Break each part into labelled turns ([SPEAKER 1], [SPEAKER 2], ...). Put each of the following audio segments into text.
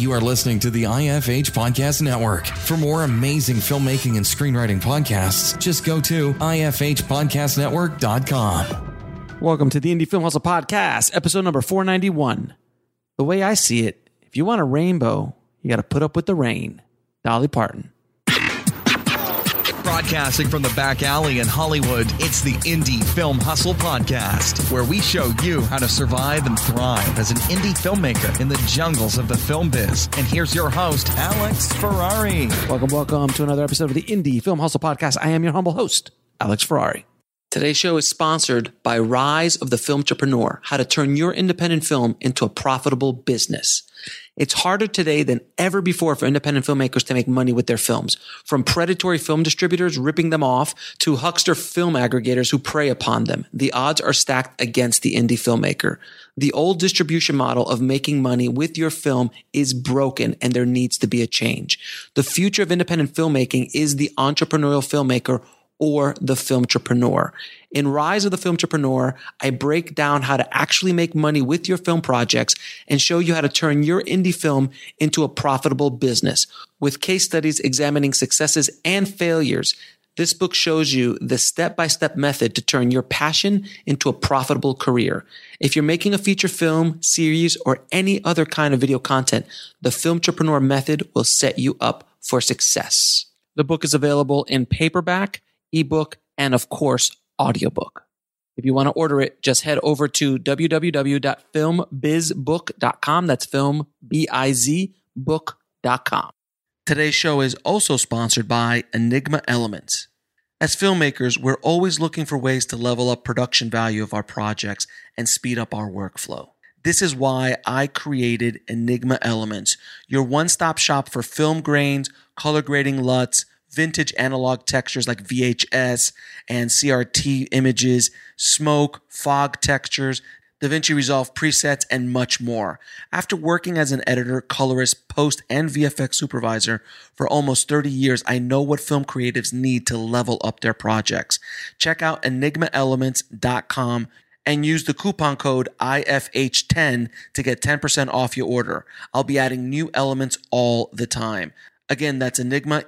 [SPEAKER 1] You are listening to the IFH Podcast Network. For more amazing filmmaking and screenwriting podcasts, just go to ifhpodcastnetwork.com.
[SPEAKER 2] Welcome to the Indie Film Hustle Podcast, episode number 491. The way I see it, if you want a rainbow, you got to put up with the rain. Dolly Parton.
[SPEAKER 3] Broadcasting from the back alley in Hollywood, it's the Indie Film Hustle Podcast, where we show you how to survive and thrive as an indie filmmaker in the jungles of the film biz. And here's your host, Alex Ferrari.
[SPEAKER 2] Welcome to another episode of the Indie Film Hustle Podcast. I am your humble host, Alex Ferrari. Today's show is sponsored by Rise of the Film Entrepreneur, how to turn your independent film into a profitable business. It's harder today than ever before for independent filmmakers to make money with their films. From predatory film distributors ripping them off to huckster film aggregators who prey upon them, the odds are stacked against the indie filmmaker. The old distribution model of making money with your film is broken, and there needs to be a change. The future of independent filmmaking is the entrepreneurial filmmaker or the filmtrepreneur. In Rise of the Filmtrepreneur, I break down how to actually make money with your film projects and show you how to turn your indie film into a profitable business. With case studies examining successes and failures, this book shows you the step-by-step method to turn your passion into a profitable career. If you're making a feature film, series, or any other kind of video content, the Filmtrepreneur method will set you up for success. The book is available in paperback, ebook, and of course, audiobook. If you want to order it, just head over to www.filmbizbook.com. That's filmbizbook.com. Today's show is also sponsored by Enigma Elements. As filmmakers, we're always looking for ways to level up production value of our projects and speed up our workflow. This is why I created Enigma Elements, your one-stop shop for film grains, color grading LUTs, vintage analog textures like VHS and CRT images, smoke, fog textures, DaVinci Resolve presets, and much more. After working as an editor, colorist, post, and VFX supervisor for almost 30 years, I know what film creatives need to level up their projects. Check out enigmaelements.com and use the coupon code IFH10 to get 10% off your order. I'll be adding new elements all the time. Again, that's Enigma,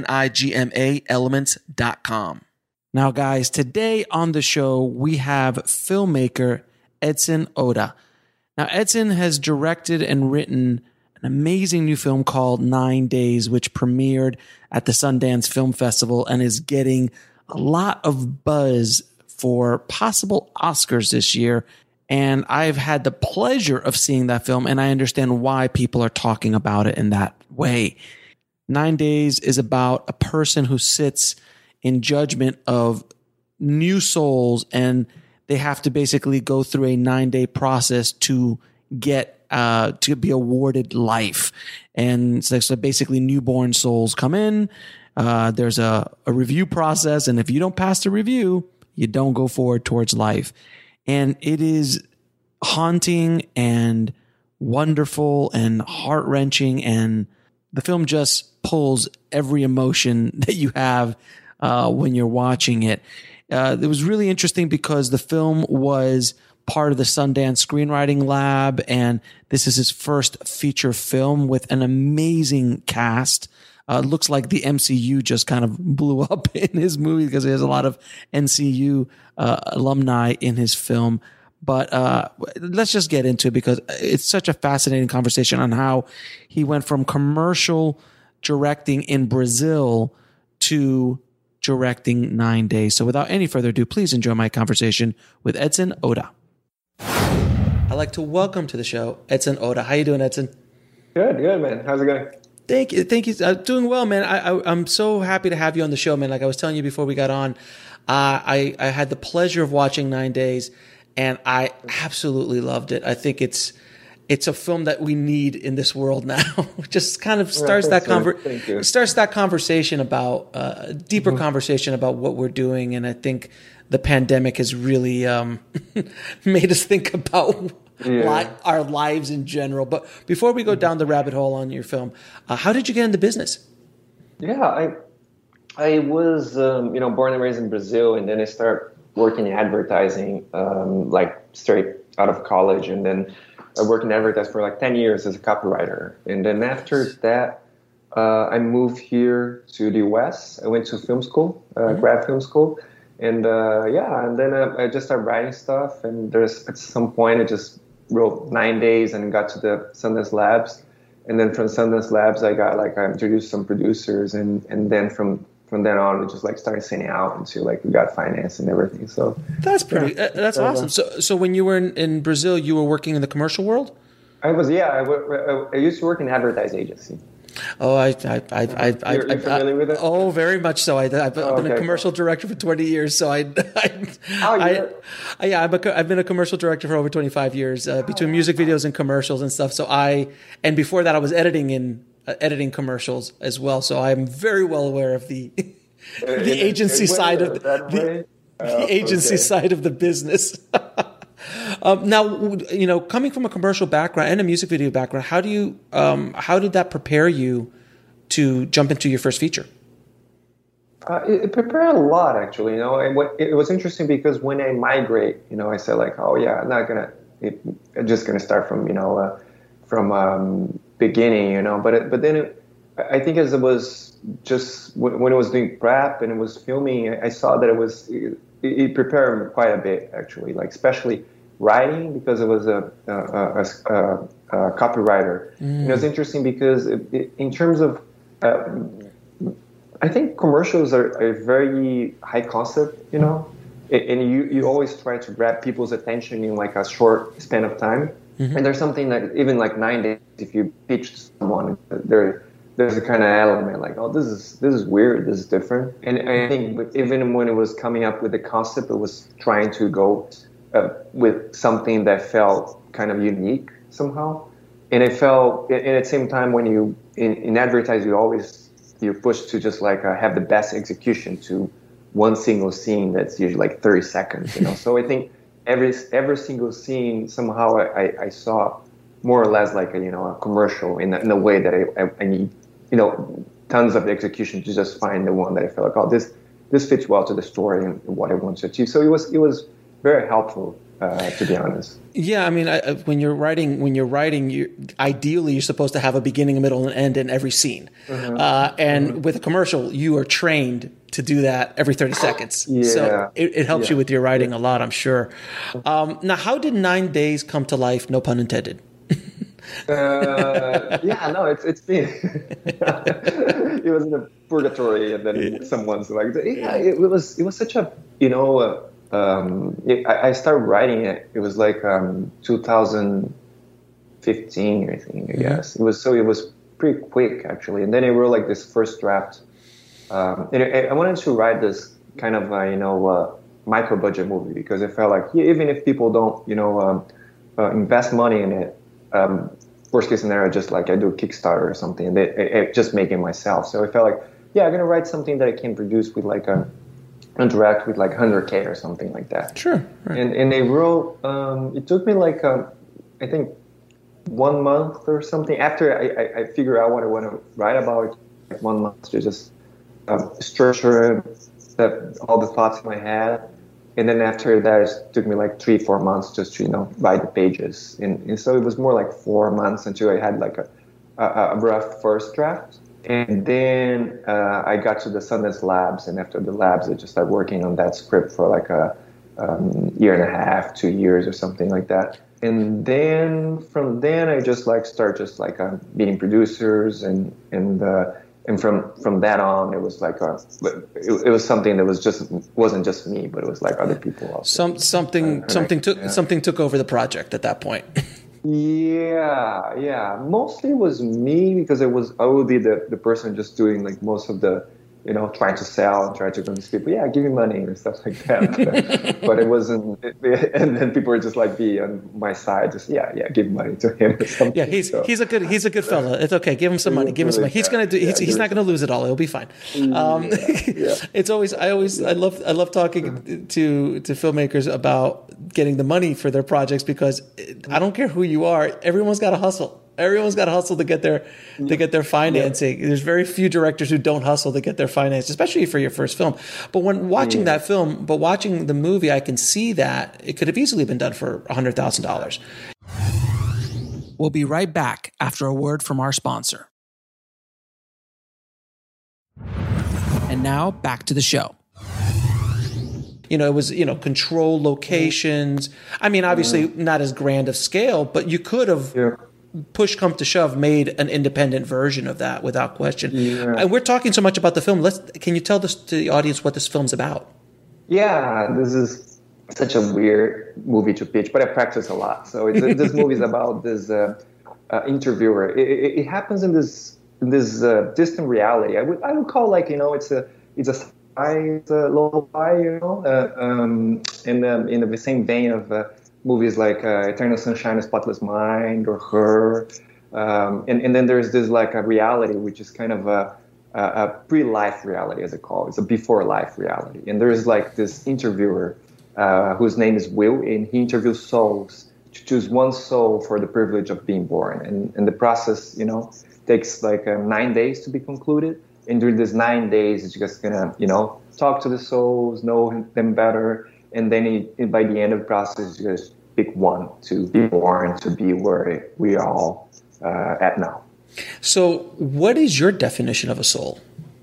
[SPEAKER 2] ENIGMA, elements.com. Now, guys, today on the show, we have filmmaker Edson Oda. Now, Edson has directed and written an amazing new film called 9 Days, which premiered at the Sundance Film Festival and is getting a lot of buzz for possible Oscars this year. And I've had the pleasure of seeing that film, and I understand why people are talking about it in that way. 9 Days is about a person who sits in judgment of new souls, and they have to basically go through a 9-day process to get to be awarded life. And so basically newborn souls come in. There's a review process, and if you don't pass the review, you don't go forward towards life. And it is haunting and wonderful and heart-wrenching, and the film just pulls every emotion that you have when you're watching it. It was really interesting because the film was part of the Sundance Screenwriting Lab, and this is his first feature film with an amazing cast. It looks like the MCU just kind of blew up in his movie because there's a lot of NCU alumni in his film. But let's just get into it because it's such a fascinating conversation on how he went from commercial directing in Brazil to directing 9 Days. So without any further ado, please enjoy my conversation with Edson Oda. I'd like to welcome to the show Edson Oda. How you doing, Edson?
[SPEAKER 4] Good, man. How's it going?
[SPEAKER 2] Thank you. Doing well, man. I'm so happy to have you on the show, man. Like I was telling you before we got on, I had the pleasure of watching 9 Days, and I absolutely loved it. I think it's a film that we need in this world now. Just kind of starts that conversation about deeper conversation about what we're doing, and I think the pandemic has really made us think about our lives in general. But before we go down the rabbit hole on your film, how did you get into business?
[SPEAKER 4] Yeah, I was born and raised in Brazil, and then I started working in advertising like straight out of college, and then I worked in advertising for like 10 years as a copywriter. And then after that, I moved here to the US. I went to film school, grad film school. And and then I just started writing stuff. And at some point, I just wrote 9 days and got to the Sundance Labs. And then from Sundance Labs, I introduced some producers. And then from then on, it just like started sending out until like we got finance and everything. So
[SPEAKER 2] that's pretty. That's awesome. So when you were in Brazil, you were working in the commercial world.
[SPEAKER 4] I used to work in an advertising agency.
[SPEAKER 2] Oh,
[SPEAKER 4] You're familiar with it?
[SPEAKER 2] Oh, very much so. I've been a commercial director for 20 years. So I've been a commercial director for over 25 years between music videos and commercials and stuff. So and before that, I was editing commercials as well. So I'm very well aware of the agency side of the agency side of the business. Now, coming from a commercial background and a music video background, how did that prepare you to jump into your first feature?
[SPEAKER 4] It prepared a lot, actually. It was interesting because when I migrate, I said like, oh yeah, I'm just gonna start from beginning, But then I think as it was just when it was doing prep and it was filming, I saw that it prepared quite a bit, actually, like especially writing, because it was a copywriter. It was interesting because in terms of I think commercials are a very high concept, and you always try to grab people's attention in like a short span of time. Mm-hmm. And there's something that even like 9 days, if you pitch to someone, there's a kind of element like, oh, this is weird, this is different. And I think even when it was coming up with the concept, it was trying to go with something that felt kind of unique somehow. And it felt, and at the same time, when you in advertising, you're pushed to just like have the best execution to one single scene that's usually like 30 seconds. So I think every single scene somehow I saw more or less like a commercial in a way that I need tons of execution to just find the one that I felt like, oh, this fits well to the story and what I want to achieve. So it was very helpful, to be honest.
[SPEAKER 2] Yeah, I mean, when you're writing, ideally you're supposed to have a beginning, a middle, and an end in every scene. Mm-hmm. With a commercial, you are trained to do that every 30 seconds. Yeah. So it helps you with your writing a lot, I'm sure. Now, how did 9 days come to life? No pun intended.
[SPEAKER 4] It's been it was in a purgatory, and then someone's like, it was such a I started writing it. It was like 2015, I think. I guess it was pretty quick actually. And then I wrote like this first draft. And I wanted to write this kind of micro budget movie because I felt like even if people don't invest money in it, worst case scenario, just like I do a Kickstarter or something, and I just make it myself. So I felt like I'm gonna write something that I can produce with like interact with like 100K or something like that. Sure. Right. And I wrote, it took me like, I think 1 month or something after I figured out what I want to write about, like 1 month to just structure all the thoughts in my head. And then after that, it took me like 3-4 months just to, write the pages. And so it was more like 4 months until I had like a rough first draft. And then I got to the Sundance Labs, and after the labs, I just started working on that script for like a year and a half, 2 years or something like that. And then from then, I just like start just like meeting producers, and from that on, it was like it was something that wasn't just me, but it was like other people also. Something
[SPEAKER 2] took over the project at that point.
[SPEAKER 4] Yeah. Mostly it was me because I would be the person just doing like most of the, trying to sell and trying to convince people, give me money and stuff like that. But it wasn't, and then people were just like be on my side, just give money to him or something.
[SPEAKER 2] Yeah, he's a good fella. It's okay. Give him some money. Give him some money. He's gonna do. He's not gonna lose it all. It'll be fine. It's always. I love talking to filmmakers about getting the money for their projects because I don't care who you are. Everyone's got to hustle. Everyone's got to hustle to get their financing. Yeah. There's very few directors who don't hustle to get their finance, especially for your first film. But when watching watching the movie, I can see that it could have easily been done for $100,000. We'll be right back after a word from our sponsor. And now back to the show. It was, control locations. I mean, obviously not as grand of scale, but you could have, push come to shove, made an independent version of that without question. Yeah. And we're talking so much about the film. Can you tell this to the audience what this film's about?
[SPEAKER 4] Yeah, this is such a weird movie to pitch, but I practice a lot. So this movie is about this interviewer. It happens in this distant reality. I would call it's a lo-fi, in the same vein of movies like Eternal Sunshine of the Spotless Mind or Her, and then there's this like a reality which is kind of a pre-life reality, as I call it. It's a before-life reality, and there's like this interviewer whose name is Will, and he interviews souls to choose one soul for the privilege of being born, and the process, takes like 9 days to be concluded. And during these 9 days, he's just gonna, talk to the souls, know them better, and then by the end of the process, you just pick one to be born, to be where we are all at now.
[SPEAKER 2] So, what is your definition of a soul?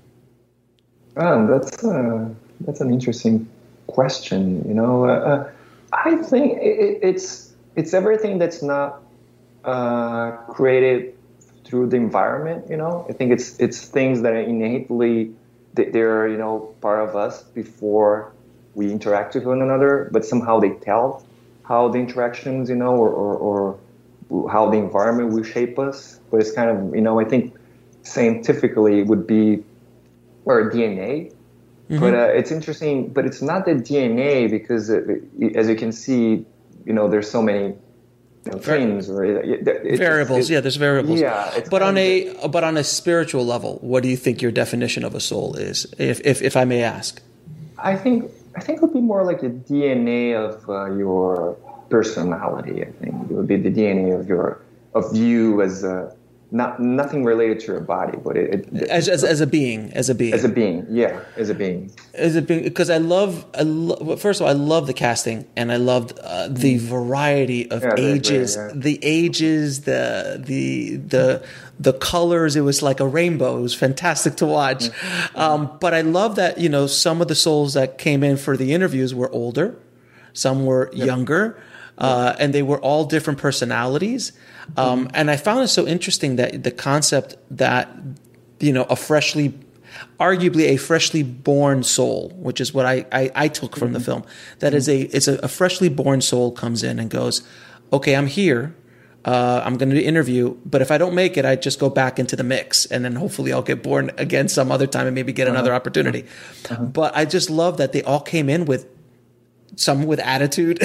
[SPEAKER 4] That's an interesting question. I think it's everything that's not created through the environment. I think it's things that are innately they're part of us before we interact with one another, but somehow they tell how the interactions or how the environment will shape us. But it's kind of I think scientifically it would be our DNA. Mm-hmm. But it's interesting, but it's not the DNA because as you can see, there's so many things or
[SPEAKER 2] variables. There's variables.
[SPEAKER 4] Yeah,
[SPEAKER 2] but on a spiritual level, what do you think your definition of a soul is, if I may ask?
[SPEAKER 4] I think it would be more like the DNA of your personality. I think it would be the DNA of you as nothing related to your body, but
[SPEAKER 2] as a being. Because I love first of all, I love the casting, and I loved the variety of ages, the ages, the colors. It was like a rainbow. It was fantastic to watch. But I love that some of the souls that came in for the interviews were older, some were younger. And they were all different personalities. And I found it so interesting that the concept that, arguably a freshly born soul, which is what I took from the film, that is it's a freshly born soul comes in and goes, okay, I'm here. I'm going to interview, but if I don't make it, I just go back into the mix, and then hopefully I'll get born again some other time and maybe get another opportunity. But I just love that they all came in with some with attitude.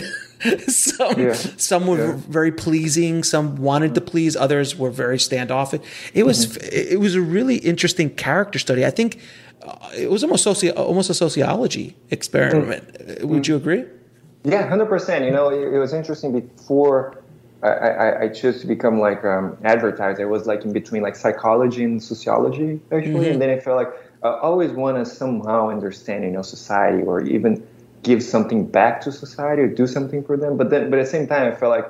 [SPEAKER 2] Some were very pleasing. Some wanted to please. Others were very standoffish. It was a really interesting character study. I think it was almost a sociology experiment. Would you agree?
[SPEAKER 4] Yeah, 100%. It was interesting. Before I chose to become like advertiser, I was like in between like psychology and sociology actually, and then I felt like I always want to somehow understand society, or even give something back to society or do something for them. But at the same time, I felt like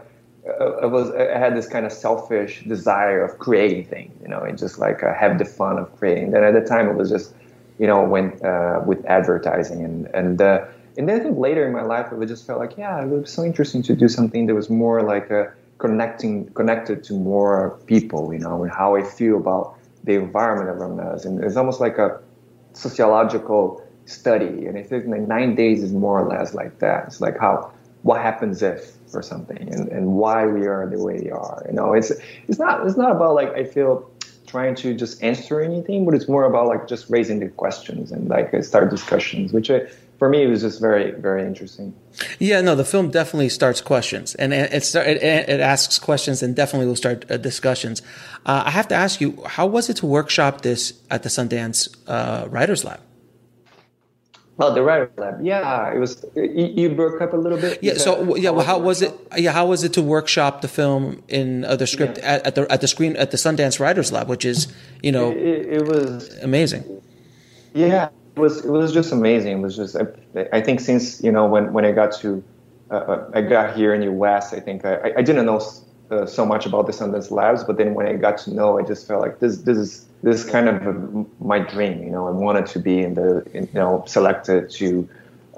[SPEAKER 4] I had this kind of selfish desire of creating things, and just like have the fun of creating. Then at the time, it was just, went with advertising, and then I think later in my life, it just felt like, it was so interesting to do something that was more like connected to more people, and how I feel about the environment around us, and it's almost like a sociological study, and I think like 9 days is more or less like that. It's like what happens if or something, and why we are the way we are. It's not about like I feel trying to just answer anything, but it's more about like just raising the questions and like start discussions, which for me it was just very, very interesting.
[SPEAKER 2] Yeah, no, the film definitely starts questions, and it asks questions, and definitely will start discussions. I have to ask you, how was it to workshop this at the Sundance Writers Lab?
[SPEAKER 4] Oh, the Writers Lab. Yeah, it was. You broke up a little bit.
[SPEAKER 2] Yeah. Well, how was it? Yeah, how was it to workshop the film in the script at the Sundance Writers Lab, which is
[SPEAKER 4] it was
[SPEAKER 2] amazing.
[SPEAKER 4] Yeah, it was just amazing. It was just I think since when I got here in the US, I think I didn't know so much about the Sundance Labs, but then when I got to know, I just felt like this is kind of my dream. You know, I wanted to be selected to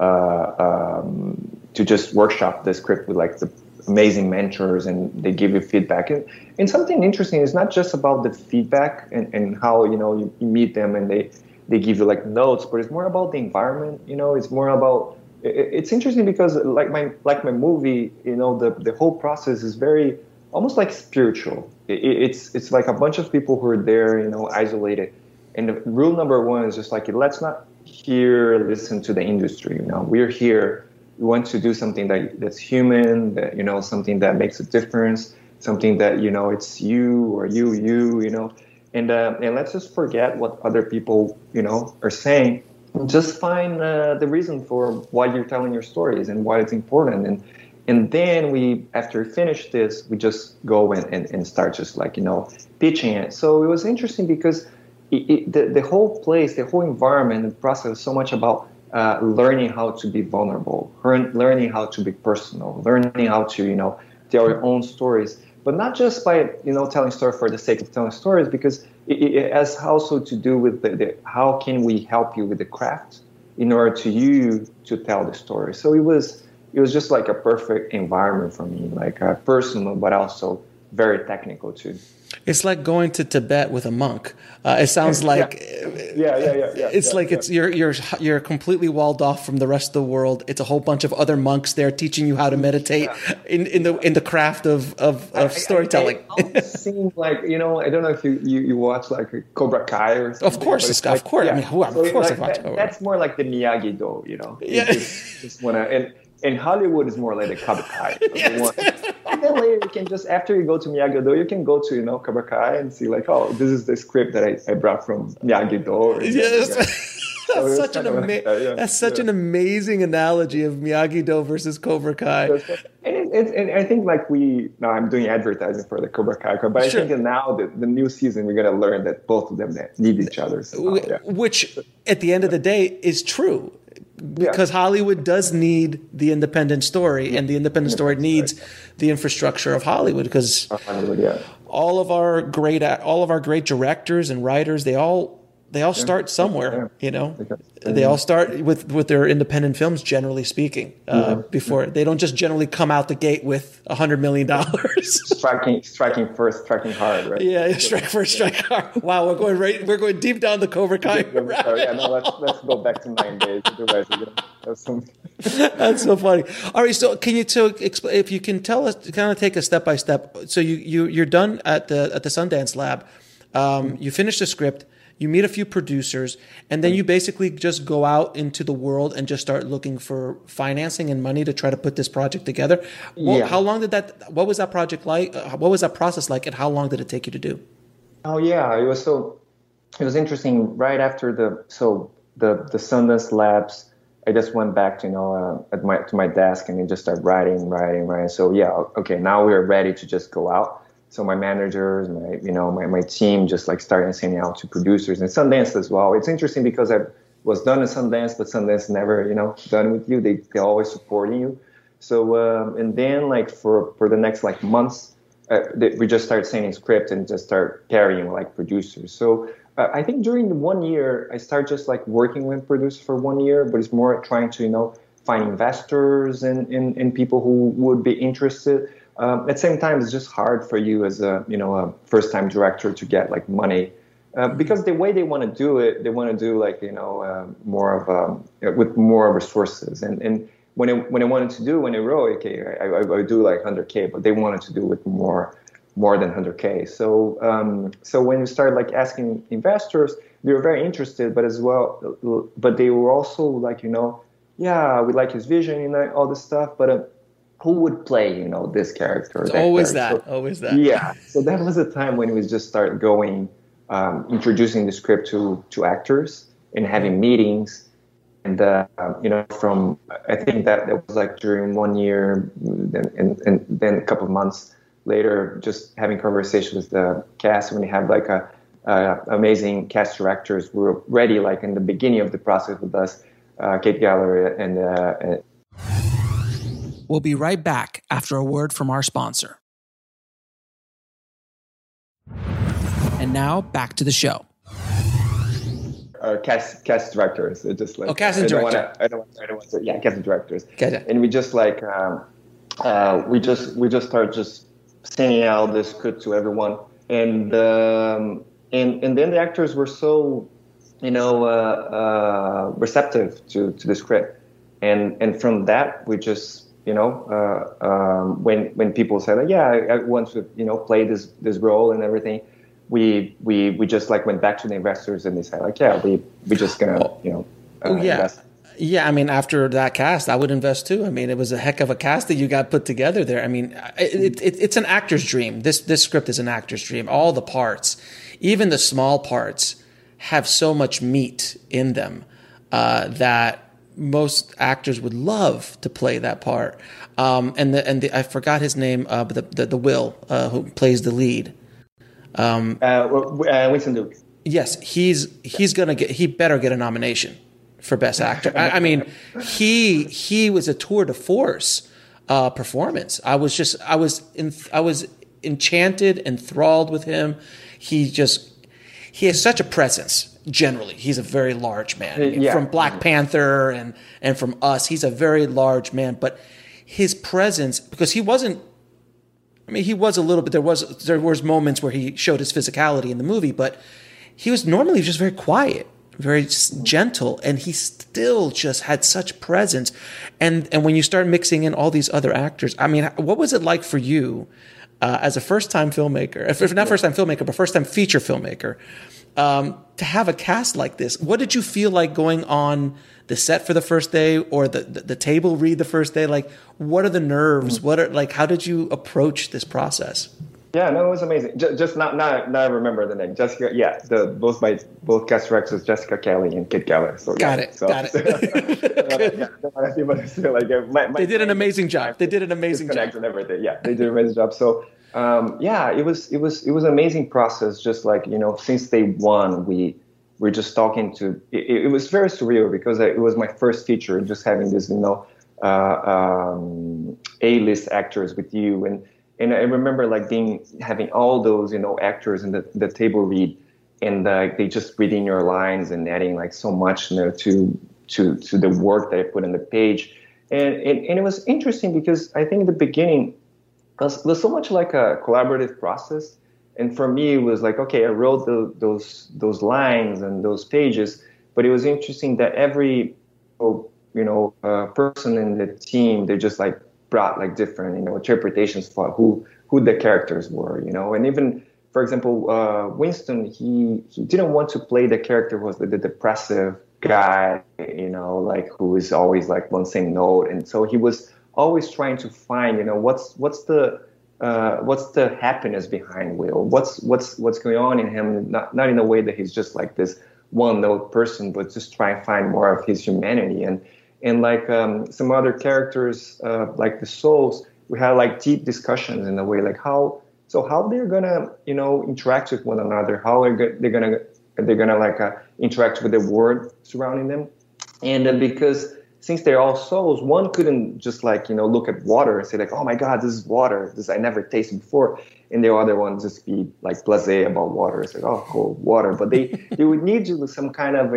[SPEAKER 4] just workshop the script with like the amazing mentors, and they give you feedback. And something interesting is not just about the feedback and how, you know, you meet them and they give you like notes, but it's more about the environment. You know, it's more about, it's interesting because like my movie, you know, the whole process is very almost like spiritual. It's like a bunch of people who are there, you know, isolated. And the rule number one is just like, let's not listen to the industry. You know, we're here. We want to do something that's human, that, you know, something that makes a difference, something that, you know, it's you or you, you know, and let's just forget what other people, you know, are saying. Just find the reason for why you're telling your stories and why it's important. And then after we finish this, we just go and start just like, you know, pitching it. So it was interesting because the whole place, the whole environment, the process is so much about learning how to be vulnerable, learning how to be personal, learning how to, you know, tell your own stories, but not just by, you know, telling stories for the sake of telling stories, because it has also to do with the how can we help you with the craft in order to you to tell the story. So it was just like a perfect environment for me, like personal, but also very technical too.
[SPEAKER 2] It's like going to Tibet with a monk. It sounds like it's like it's you're completely walled off from the rest of the world. It's a whole bunch of other monks there teaching you how to meditate in the craft of storytelling.
[SPEAKER 4] It seems like, you know, I don't know if you watch like Cobra Kai or something.
[SPEAKER 2] Of course.
[SPEAKER 4] Yeah.
[SPEAKER 2] Of course I've watched Cobra.
[SPEAKER 4] That's more like the Miyagi-Do, you know.
[SPEAKER 2] Yeah.
[SPEAKER 4] Just wanna, and Hollywood is more like the Cobra Kai.
[SPEAKER 2] Yes.
[SPEAKER 4] And then later you can just, after you go to Miyagi-Do, you can go to, you know, Cobra Kai and see like, oh, this is the script that I brought from Miyagi-Do.
[SPEAKER 2] Yes. That's such an amazing analogy of Miyagi-Do versus Cobra Kai.
[SPEAKER 4] And I think like now I'm doing advertising for the Cobra Kai, but I think that now the new season we're going to learn that both of them need each other.
[SPEAKER 2] Which at the end of the day is true. Because Hollywood does need the independent story, and the independent story needs the infrastructure of Hollywood. Because all of our great directors and writers, they all start somewhere. You know, they all start with their independent films. Generally speaking, before they don't just generally come out the gate with $100 million.
[SPEAKER 4] striking first, striking hard, right?
[SPEAKER 2] Yeah, strike first, strike hard. Wow, we're going deep down the Cobra Kai.
[SPEAKER 4] Let's go back to 9 days.
[SPEAKER 2] That's so funny. All right, so can you explain, if you can tell us, kind of take a step by step. So you're done at the Sundance Lab. You finish the script. You meet a few producers, and then you basically just go out into the world and just start looking for financing and money to try to put this project together. How long did what was that project like? What was that process like, and how long did it take you to do?
[SPEAKER 4] Oh yeah, it was interesting. Right after the Sundance Labs, I just went back to, you know, to my desk and then just started writing. So okay, now we're ready to just go out. So my managers, my team just like started sending out to producers and Sundance as well. It's interesting because I was done at Sundance, but Sundance never, you know, done with you. They're always supporting you. So and then like for the next like months, we just started sending script and just start carrying like producers. So I think during the 1 year, I started just like working with producers for 1 year, but it's more trying to, you know, find investors and people who would be interested. At the same time, it's just hard for you as a first-time director to get like money because the way they want to do it, they want to do like, you know, more of with more resources. And when I wanted to do, when I wrote, okay, I do like 100K, but they wanted to do with more than 100K. So when we started like asking investors, they were very interested, but they were also like, you know, yeah, we like his vision, you know, all this stuff, but who would play, you know, this character?
[SPEAKER 2] Always that.
[SPEAKER 4] Yeah. So that was a time when we just started going, introducing the script to actors and having meetings. And, I think that was like during 1 year and then a couple of months later, just having conversations with the cast. When you have like amazing cast directors who were ready, like in the beginning of the process with us, Kate Gallery and
[SPEAKER 2] We'll be right back after a word from our sponsor.
[SPEAKER 5] And now back to the show.
[SPEAKER 4] Cast directors. It's just like
[SPEAKER 5] casting director.
[SPEAKER 4] I don't want to. Yeah, casting directors.
[SPEAKER 5] Gotcha.
[SPEAKER 4] And we just like we just start just sending out the script to everyone, and then the actors were so receptive to the script, and from that we just when people say like, yeah, I want to play this role and everything. We just like went back to the investors and they said like, yeah, we just gonna invest.
[SPEAKER 5] Yeah, I mean, after that cast, I would invest too. I mean, it was a heck of a cast that you got put together there. I mean, it's an actor's dream. This script is an actor's dream. All the parts, even the small parts, have so much meat in them that most actors would love to play that part. And I forgot his name, but the Will who plays the lead.
[SPEAKER 4] Winston Duke.
[SPEAKER 5] Yes, he better get a nomination for Best Actor. I mean, he was a tour de force performance. I was enchanted, enthralled with him. He has such a presence. Generally, he's a very large man. I mean, from Black Panther and from Us, he's a very large man. But his presence, because he wasn't. I mean, he was a little bit. There was moments where he showed his physicality in the movie, but he was normally just very quiet, very gentle, and he still just had such presence. And when you start mixing in all these other actors, I mean, what was it like for you as a first-time filmmaker? If not first-time filmmaker, but first-time feature filmmaker, to have a cast like this? What did you feel like going on the set for the first day or the table read the first day? Like, what are the nerves? How did you approach this process?
[SPEAKER 4] Yeah, no, it was amazing. Just not I remember the name. Jessica, yeah, both cast directors, Jessica Kelly and Kit Keller. So
[SPEAKER 5] got it. They did an amazing job. They did an amazing job.
[SPEAKER 4] And everything. Yeah, they did an amazing job. So it was an amazing process. Just like since day one, we're just talking to. It was very surreal because it was my first feature, and just having this A-list actors with you and I remember like having all those actors in the table read, and they just reading your lines and adding like so much to the work that I put on the page, and it was interesting because I think in the beginning it was so much like a collaborative process, and for me it was like, okay, I wrote those lines and those pages, but it was interesting that every person in the team, they just like brought like different interpretations for who the characters were, and even for example Winston, he didn't want to play the character was the depressive guy, like who is always like one same note, and so he was always trying to find what's the happiness behind Will, what's going on in him, not in a way that he's just like this one note person, but just try and find more of his humanity. And like some other characters, like the Souls, we had like deep discussions in a way, like how they're gonna interact with one another, how they're gonna like interact with the world surrounding them, and because since they're all souls, one couldn't just like look at water and say like, oh my God, this is water, this I never tasted before, and the other one just be like blasé about water, it's like, oh cool, water, but they would need to some kind of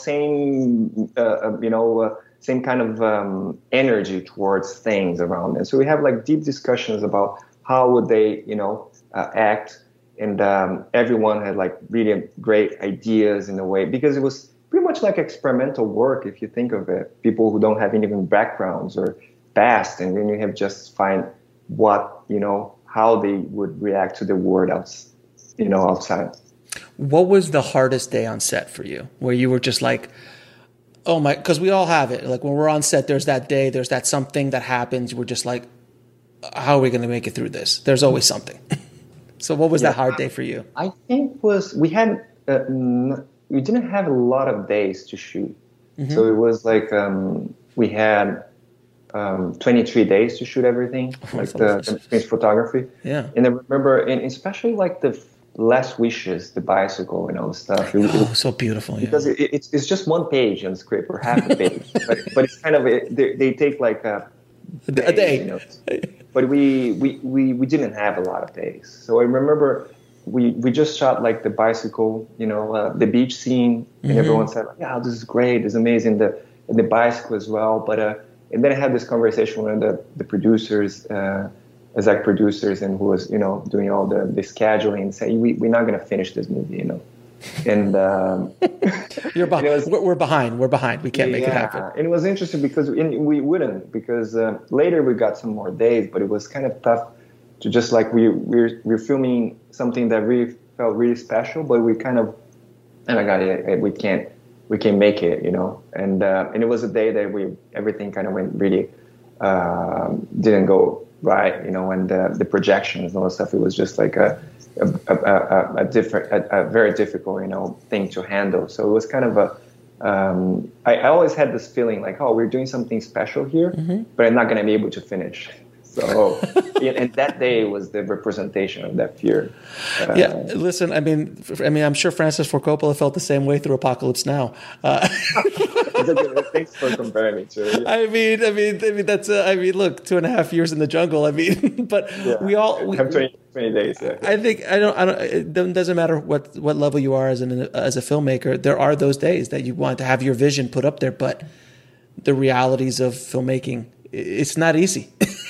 [SPEAKER 4] same kind of energy towards things around them. So we have like deep discussions about how would they, act, and everyone had like really great ideas in a way, because it was pretty much like experimental work if you think of it. People who don't have even backgrounds or past, and then you have just find how they would react to the world outside.
[SPEAKER 5] What was the hardest day on set for you, where you were just like, oh my, because we all have it. Like when we're on set, there's that day, there's that something that happens. We're just like, how are we going to make it through this? There's always something. So what was that hard day for you?
[SPEAKER 4] I think we didn't have a lot of days to shoot. Mm-hmm. So it was like we had 23 days to shoot everything, like the photography.
[SPEAKER 5] Yeah.
[SPEAKER 4] And I remember, and especially like the Last Wishes, the bicycle and all the stuff.
[SPEAKER 5] So beautiful.
[SPEAKER 4] Because it's just one page on the script, or half a page. but it's kind of, they take like a day. But we didn't have a lot of days. So I remember we just shot like the bicycle, the beach scene, and everyone said, like, yeah, this is great, it's amazing, the bicycle as well. But and then I had this conversation with the producers, exec producers, and who was doing all the scheduling, and saying we're not going to finish this movie, And
[SPEAKER 5] you're behind. We're behind. We can't make it happen.
[SPEAKER 4] And it was interesting because we wouldn't, because later we got some more days, but it was kind of tough to just like we're filming something that really felt really special, but we kind of, oh my God, we can't make it, And it was a day that everything kind of went really didn't go right, and the projections and all that stuff. It was just like a very difficult, thing to handle. So it was kind of I always had this feeling like, oh, we're doing something special here, but I'm not going to be able to finish. So, and that day was the representation of that fear.
[SPEAKER 5] Listen, I mean, I'm sure Francis Ford Coppola felt the same way through Apocalypse Now.
[SPEAKER 4] Thanks for comparing me to it.
[SPEAKER 5] I mean, that's. Look, 2.5 years in the jungle. But we have
[SPEAKER 4] 20 days. Yeah.
[SPEAKER 5] I think I don't. It doesn't matter what level you are as a filmmaker. There are those days that you want to have your vision put up there, but the realities of filmmaking, it's not easy.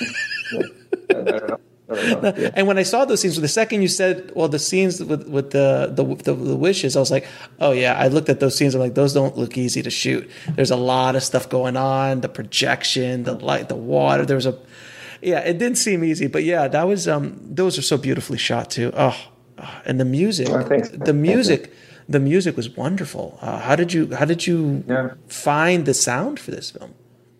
[SPEAKER 4] No. Yeah.
[SPEAKER 5] And when I saw those scenes, the second you said, well, the scenes with the wishes, I was like, oh yeah. I looked at those scenes. I'm like, those don't look easy to shoot. There's a lot of stuff going on. The projection, the light, the water. It didn't seem easy, but yeah, that was those are so beautifully shot too. Oh, and the music, the music was wonderful. How did you find the sound for this film?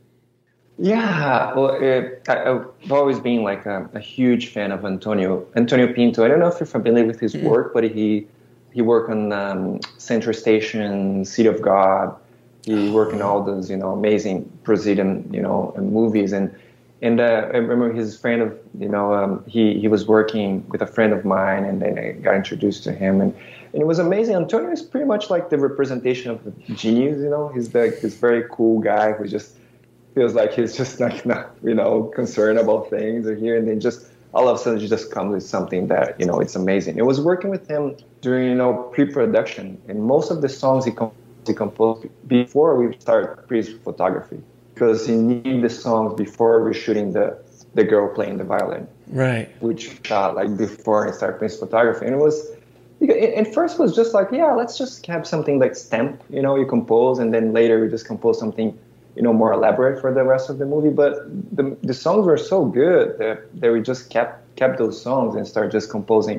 [SPEAKER 4] Yeah, well, I've always been like a huge fan of Antonio Pinto. I don't know if you're familiar with his work, but he worked on Central Station, City of God. He worked in all those amazing Brazilian movies, and I remember his friend of he was working with a friend of mine, and then I got introduced to him, and it was amazing. Antonio is pretty much like the representation of a genius. He's like this very cool guy who just feels like he's just like not, concerned about things or here, and then just all of a sudden he just comes with something that, it's amazing. It was working with him during, pre-production, and most of the songs he composed before we start pre-photography, because he needed the songs before we're shooting the girl playing the violin.
[SPEAKER 5] Right.
[SPEAKER 4] Which shot like before I started pre-photography. And it was, at first it was just like, yeah, let's just have something like stamp, you compose, and then later we just compose something more elaborate for the rest of the movie. But the songs were so good that we just kept those songs and started just composing,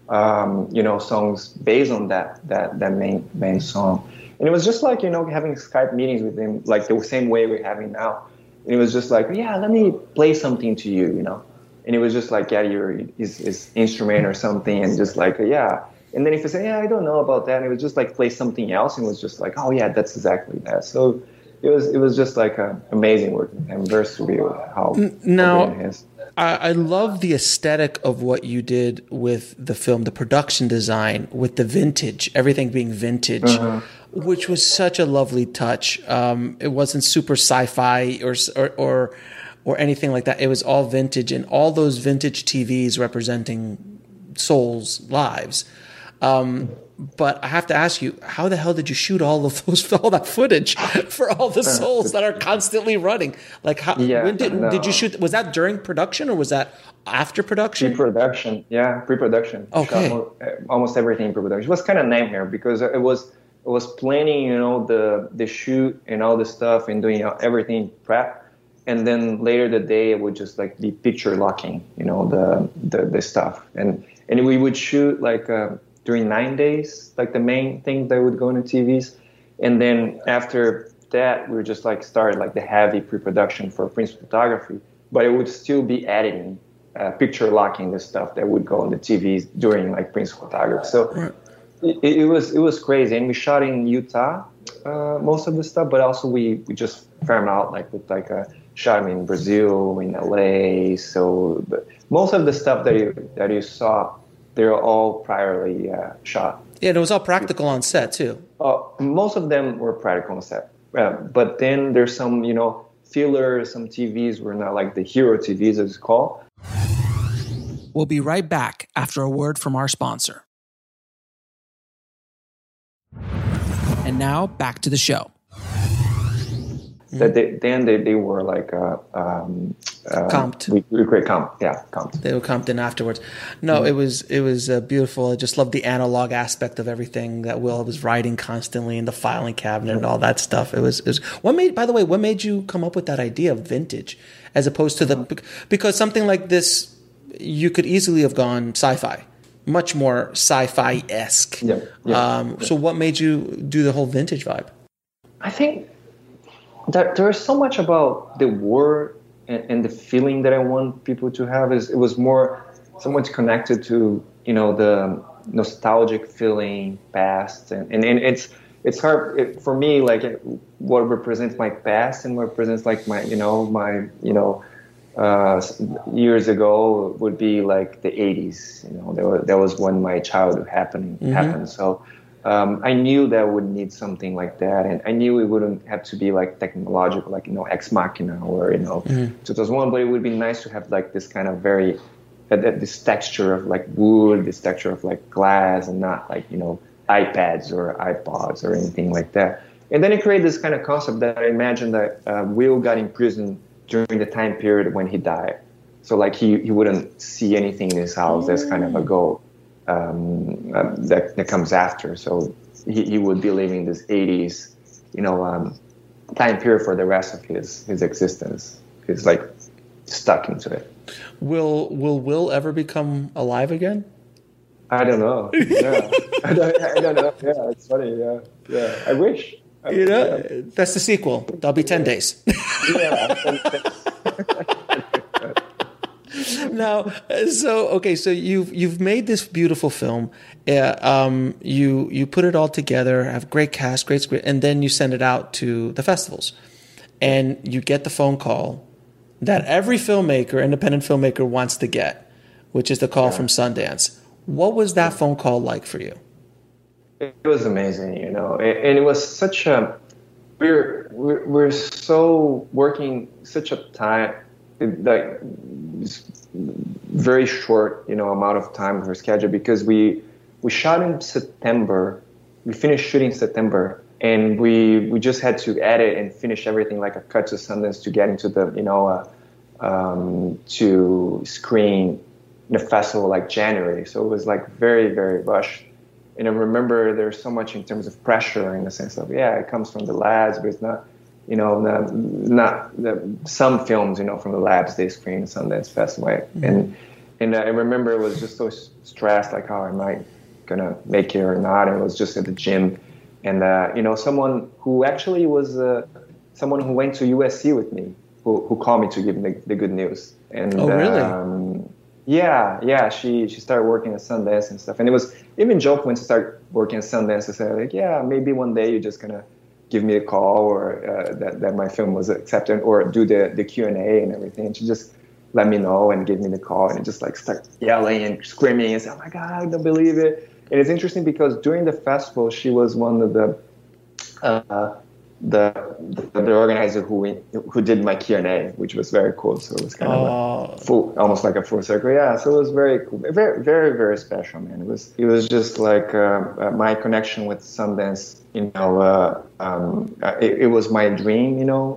[SPEAKER 4] songs based on that main song. And it was just like, having Skype meetings with him, like the same way we're having now. And it was just like, yeah, let me play something to you, And it was just like, yeah, his instrument or something, and just like, yeah. And then if you say, yeah, I don't know about that, and it was just like play something else, and it was just like, oh yeah, that's exactly that. So it was just like amazing work with him. Very surreal how
[SPEAKER 5] now it is. I love the aesthetic of what you did with the film, the production design, with the vintage, everything being vintage, which was such a lovely touch. It wasn't super sci-fi or anything like that. It was all vintage, and all those vintage TVs representing souls' lives. But I have to ask you, how the hell did you shoot all that footage for all the souls that are constantly running? Like, when did you shoot? Was that during production or was that after production?
[SPEAKER 4] Pre-production, yeah, pre-production.
[SPEAKER 5] Okay,
[SPEAKER 4] shot almost everything pre-production. It was kind of nightmare because it was planning, the shoot and all this stuff and doing everything prep, and then later the day it would just like be picture locking, the stuff, and we would shoot like. During 9 days, like the main thing that would go into TVs. And then after that, we would just like start like the heavy pre-production for Prince photography, but it would still be editing, picture locking the stuff that would go on the TVs during like Prince photography. So it was crazy. And we shot in Utah, most of the stuff, but also we just farmed out like with like a shot in Brazil, in LA. So most of the stuff that you saw, they're all priorly shot.
[SPEAKER 5] Yeah, and it was all practical on set, too.
[SPEAKER 4] Most of them were practical on set. But then there's some, fillers, some TVs were not like the hero TVs, as it's called.
[SPEAKER 5] We'll be right back after a word from our sponsor. And now back to the show.
[SPEAKER 4] That they were like
[SPEAKER 5] comped.
[SPEAKER 4] We great comp, yeah, comped.
[SPEAKER 5] They were comped in afterwards. No, it was beautiful. I just loved the analog aspect of everything that Will was writing constantly in the filing cabinet and all that stuff. It was what made you come up with that idea of vintage as opposed to because something like this you could easily have gone sci-fi, much more sci-fi-esque. So what made you do the whole vintage vibe?
[SPEAKER 4] I think that there is so much about the war and the feeling that I want people to have. It was more somewhat connected to, the nostalgic feeling past. And it's hard for me, like what represents my past and what represents like my years ago would be like the 80s. That was when my childhood happened. So I knew that I would need something like that, and I knew it wouldn't have to be like technological, like Ex Machina or 2001. But it would be nice to have like this kind of very this texture of like wood, this texture of like glass, and not like iPads or iPods or anything like that. And then it created this kind of concept that I imagined that Will got in prison during the time period when he died. So like he wouldn't see anything in his house. That's kind of a goal. That comes after. So he would be living this 80s, time period for the rest of his existence. He's like stuck into it.
[SPEAKER 5] Will Will ever become alive again?
[SPEAKER 4] I don't know. Yeah. I don't know. Yeah, it's funny. Yeah. I wish.
[SPEAKER 5] That's the sequel. That'll be 10 days.
[SPEAKER 4] Yeah.
[SPEAKER 5] Now, so you've made this beautiful film. You put it all together, have great cast, great script, and then you send it out to the festivals, and you get the phone call that every filmmaker, independent filmmaker, wants to get, which is the call from Sundance. What was that phone call like for you?
[SPEAKER 4] It was amazing, and it was such a we're so working such a time, like very short amount of time of our schedule, because we shot in September, we finished shooting in September, and we just had to edit and finish everything like a cut to Sundance to get into the to screen in the festival like January. So it was like very, very rushed. And I remember there's so much in terms of pressure in the sense of, it comes from the labs, but it's not, some films, from the labs, they screen Sundance Festival. Mm-hmm. And I remember it was just so stressed, like, how am I going to make it or not? And it was just at the gym. And, someone who actually was someone who went to USC with me, who called me to give me the good news. And,
[SPEAKER 5] oh, really?
[SPEAKER 4] Yeah. She started working at Sundance and stuff. And it was even joke when she started working at Sundance to say, like, maybe one day you're just going to give me a call, or that my film was accepted, or do the Q&A and everything. And she just let me know and give me the call, and just like start yelling and screaming and say, oh my God, I don't believe it. And it's interesting because during the festival, she was one of the organizer who did my Q&A, which was very cool. So it was kind of almost like a full circle. Yeah, so it was very cool, very, very, very special, man. It was just like my connection with Sundance. It was my dream,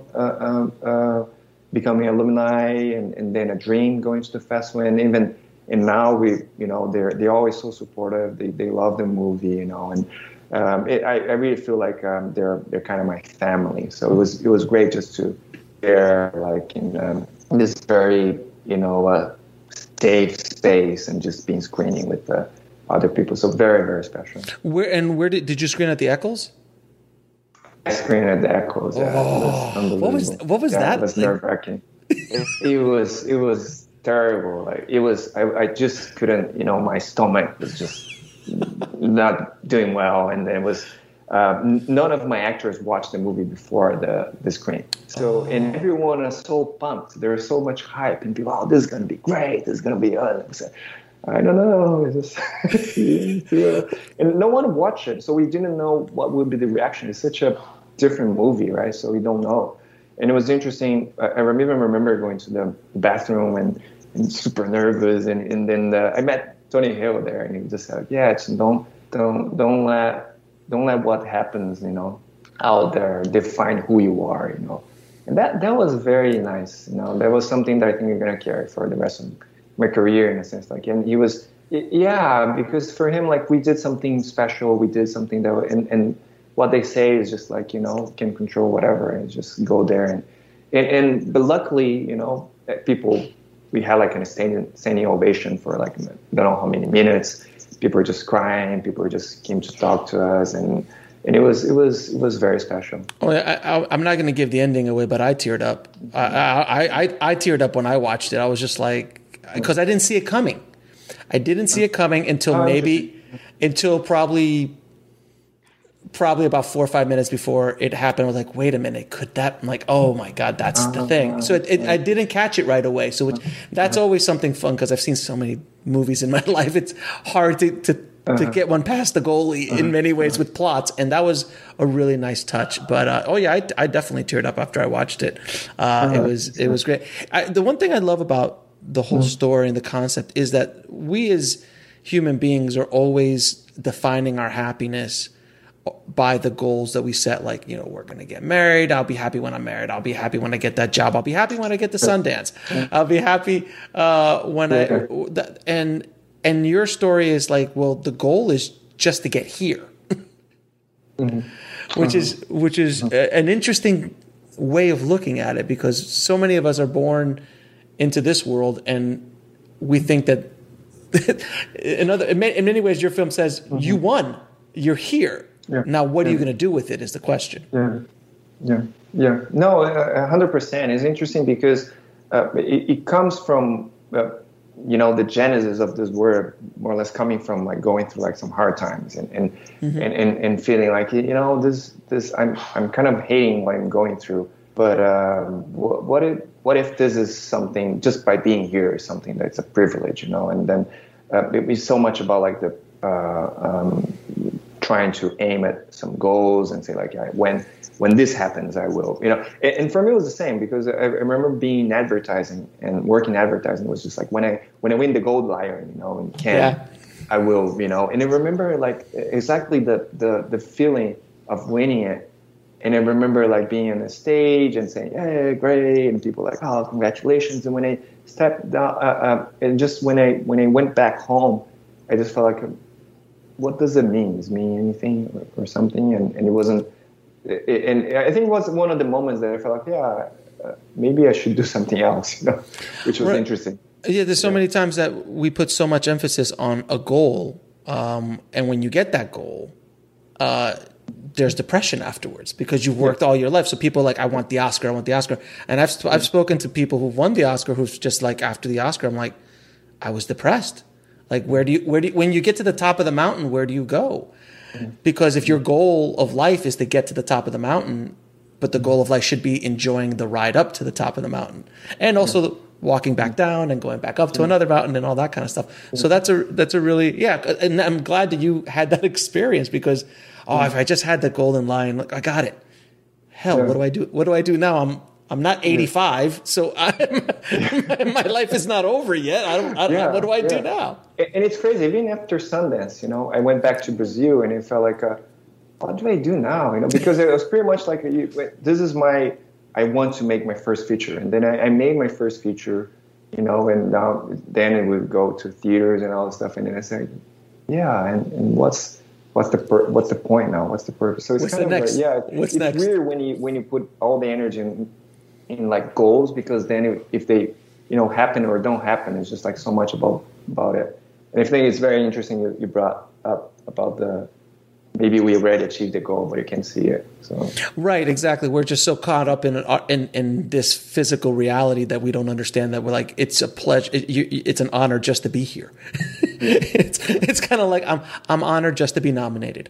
[SPEAKER 4] becoming alumni, and then a dream going to the festival, and now they're always so supportive. They love the movie, and. I really feel like they're kind of my family. So it was great just to share like in this very safe space and just being screening with other people. So very, very special.
[SPEAKER 5] Where did you screen at the Eccles?
[SPEAKER 4] I screened at the Eccles. Yeah.
[SPEAKER 5] What was that?
[SPEAKER 4] It was nerve-wracking. It was terrible. Like it was. I just couldn't. My stomach was just not doing well, and then it was none of my actors watched the movie before the screen. So and everyone is so pumped. There's so much hype, and people, this is gonna be great. This is gonna be. I don't know. And no one watched it, so we didn't know what would be the reaction. It's such a different movie, right? So we don't know. And it was interesting. I even remember going to the bathroom and and super nervous. And then I met Tony Hill there, and he was just like, yeah, just don't let what happens, out there define who you are, And that was very nice, That was something that I think you're gonna carry for the rest of my career, in a sense. Like, and he was, because for him, like, we did something special. We did something that, and what they say is just like, can control whatever, and just go there. But luckily, people, we had like a standing ovation for like, I don't know how many minutes. People were just crying. People just came to talk to us, and it was very special.
[SPEAKER 5] Oh, I'm not going to give the ending away, but I teared up. I teared up when I watched it. I was just like, because I didn't see it coming. I didn't see it coming until probably about 4 or 5 minutes before it happened. I was like, wait a minute, could that? I'm like, oh my God, that's the thing. So I didn't catch it right away. So that's always something fun, because I've seen so many movies in my life. It's hard to get one past the goalie in many ways with plots. And that was a really nice touch. But I definitely teared up after I watched it. It was great. The one thing I love about the whole story and the concept is that we as human beings are always defining our happiness by the goals that we set. Like, we're going to get married. I'll be happy when I'm married. I'll be happy when I get that job. I'll be happy when I get to Sundance. I'll be happy and your story is like, well, the goal is just to get here, which is an interesting way of looking at it, because so many of us are born into this world, and we think that in many ways your film says you won, you're here. Yeah. Now, what are you going to do with it is the question.
[SPEAKER 4] Yeah. No, 100%. It's interesting because it comes from, the genesis of this word, more or less coming from like going through like some hard times and feeling like, this I'm kind of hating what I'm going through. But what if this is something, just by being here, is something that's a privilege, And then it's so much about like the trying to aim at some goals and say like, when this happens, I will, And for me, it was the same, because I remember being in advertising and working in advertising was just like, when I win the Gold Lion, in Cannes, I will, And I remember like exactly the feeling of winning it. And I remember like being on the stage and saying, "Hey, great!" And people like, "Oh, congratulations!" And when I stepped down, and just when I went back home, I just felt like, what does it mean? Does it mean anything or something? And it wasn't. And I think it was one of the moments that I felt like, maybe I should do something else, which was interesting.
[SPEAKER 5] Yeah, there's so many times that we put so much emphasis on a goal, and when you get that goal, there's depression afterwards because you've worked all your life. So people are like, I want the Oscar. And I've spoken to people who've won the Oscar who's just like, after the Oscar, I'm like, I was depressed. Like, when you get to the top of the mountain, where do you go? Because if your goal of life is to get to the top of the mountain, but the goal of life should be enjoying the ride up to the top of the mountain, and also walking back down and going back up to another mountain and all that kind of stuff. So that's a really, and I'm glad that you had that experience, because if I just had that golden line, like, I got it. Hell, what do I do? What do I do now? I'm not 85, so my life is not over yet. I don't what do I do now?
[SPEAKER 4] And it's crazy. Even after Sundance, I went back to Brazil, and it felt like, what do I do now? Because it was pretty much like, I want to make my first feature, and then I made my first feature, and then it would go to theaters and all this stuff, and then I said, and what's the point now? What's the purpose? So it's kind of next? It's next? Weird when you put all the energy in like goals, because then if they happen or don't happen, it's just like so much about it. And I think it's very interesting you brought up about maybe we already achieved the goal, but you can't see it. So
[SPEAKER 5] right, exactly. We're just so caught up in this physical reality that we don't understand that we're like, it's a pleasure. It's an honor just to be here. It's kind of like I'm honored just to be nominated.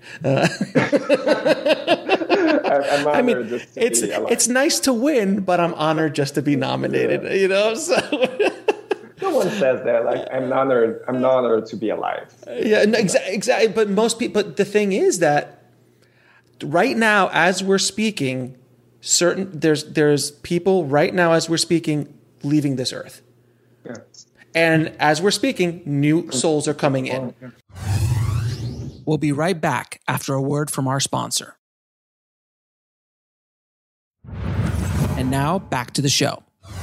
[SPEAKER 4] I'm honored just to be alive.
[SPEAKER 5] It's nice to win, but I'm honored just to be nominated. So.
[SPEAKER 4] No one says that. Like, I'm honored to be alive.
[SPEAKER 5] Yeah, no, exactly. But most people. But the thing is that right now, as we're speaking, there's people right now as we're speaking leaving this earth. Yeah. And as we're speaking, new souls are coming in. We'll be right back after a word from our sponsor. And now back to the show.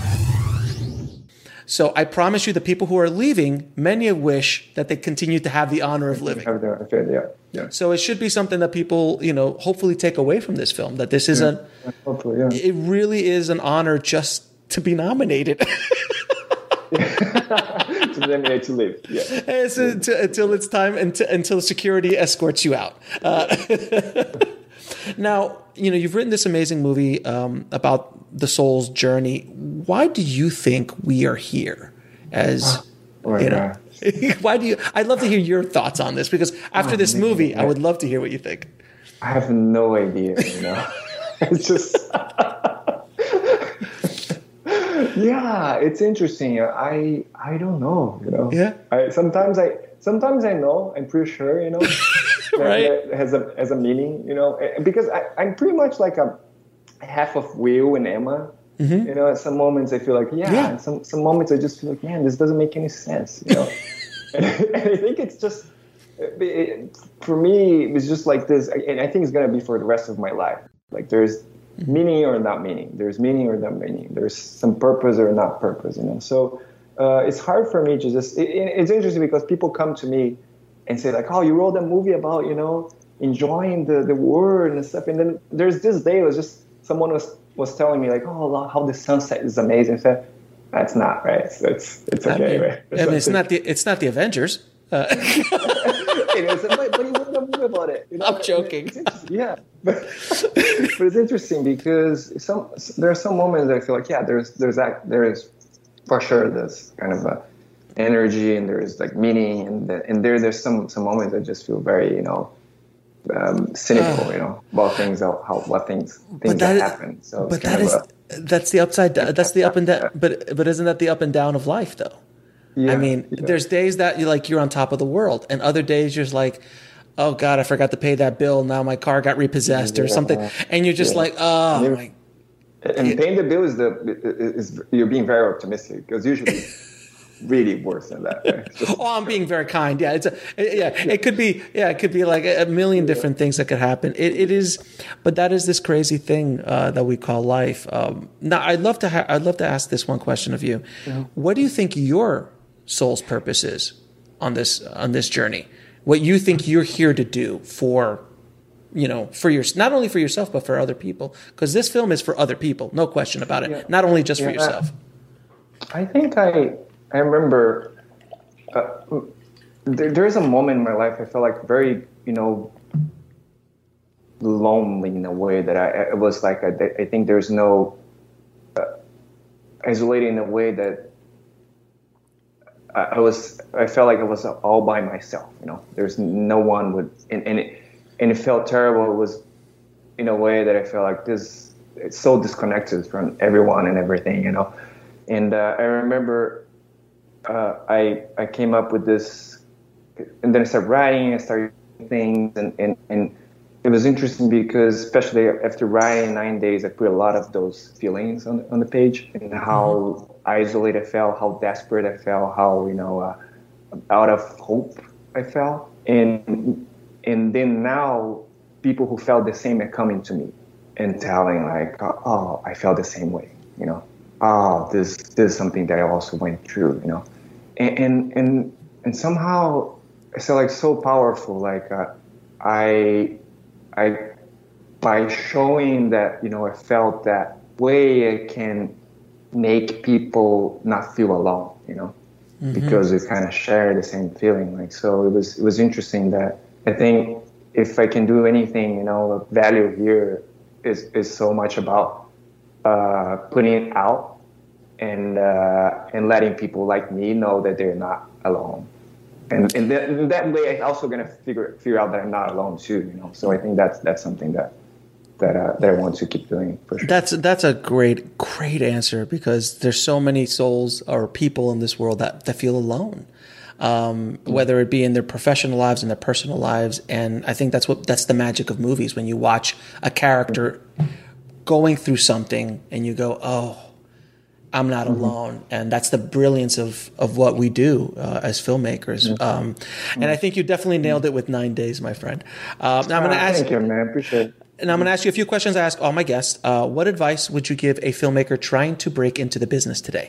[SPEAKER 5] So I promise you, the people who are leaving, many wish that they continue to have the honor of living.
[SPEAKER 4] Yeah.
[SPEAKER 5] So it should be something that people, hopefully take away from this film. That this is it really is an honor just to be nominated.
[SPEAKER 4] To nominate to leave. Yeah.
[SPEAKER 5] Until it's time, until security escorts you out. Now, you've written this amazing movie about the soul's journey. Why do you think we are here? Why do you? I'd love to hear your thoughts on this, because after this movie, I would love to hear what you think.
[SPEAKER 4] I have no idea. It's just. Yeah, it's interesting. I don't know.
[SPEAKER 5] Yeah.
[SPEAKER 4] Sometimes I know. I'm pretty sure.
[SPEAKER 5] Right.
[SPEAKER 4] That has a meaning. Because I'm pretty much like a half of Will and Emma. Mm-hmm. At some moments I feel like and some moments I just feel like, man, this doesn't make any sense. And I think it's just for me it's just like this, and I think it's gonna be for the rest of my life. Like there's meaning or not meaning. There's meaning or not meaning. There's some purpose or not purpose. So it's hard for me to just. It's interesting because people come to me and say like, oh, you wrote a movie about enjoying the world and stuff, and then there's this day it was just someone was telling me like, oh, how the sunset is amazing. I said, that's not right. It's okay, right?
[SPEAKER 5] It's not the Avengers.
[SPEAKER 4] But he wrote a movie about it.
[SPEAKER 5] I'm joking.
[SPEAKER 4] But it's interesting because there are some moments that I feel like there is for sure this kind of energy, and there is like meaning, and there's some moments that just feel very cynical, about things, that happen. So,
[SPEAKER 5] but that's the upside. That's the up and down. But isn't that the up and down of life, though?
[SPEAKER 4] Yeah,
[SPEAKER 5] I mean, there's days that you're on top of the world, and other days you're just like, oh God, I forgot to pay that bill. Now my car got repossessed or something, and you're just like, oh my.
[SPEAKER 4] And paying the bill is you're being very optimistic, because usually. Really worse than that. Right?
[SPEAKER 5] I'm being very kind. Yeah, it could be like a million different things that could happen. It is, but that is this crazy thing that we call life. Now, I'd love to ask this one question of you. Yeah. What do you think your soul's purpose is on this journey? What you think you're here to do for not only for yourself but for other people? Because this film is for other people, no question about it. Yeah. Not only just for yourself.
[SPEAKER 4] I think I remember there's a moment in my life I felt like very, lonely in a way that I was like, I think there's no isolated in a way that I felt like I was all by myself, there's no one and it felt terrible. It was in a way that I felt like it's so disconnected from everyone and everything, and I remember I came up with this, and then I started writing. I started things, and it was interesting because, especially after writing 9 days, I put a lot of those feelings on the page, and how isolated I felt, how desperate I felt, how out of hope I felt, and then now people who felt the same are coming to me and telling like, oh, I felt the same way, oh, this is something that I also went through, and somehow I felt like so powerful. Like I by showing that I felt that way, I can make people not feel alone, because we kind of share the same feeling. Like so, it was interesting that I think if I can do anything, the value here is so much about putting it out. And letting people like me know that they're not alone, and that way I'm also gonna figure out that I'm not alone too. So I think that's something that I want to keep doing for sure.
[SPEAKER 5] That's a great answer, because there's so many souls or people in this world that feel alone, whether it be in their professional lives and their personal lives. And I think that's the magic of movies, when you watch a character going through something and you go, oh. I'm not alone. And that's the brilliance of what we do as filmmakers. And I think you definitely nailed it with 9 Days, my friend. Now I'm going to ask
[SPEAKER 4] Thank you, man. Appreciate it.
[SPEAKER 5] And I'm going to ask you a few questions I ask all my guests. What advice would you give a filmmaker trying to break into the business today?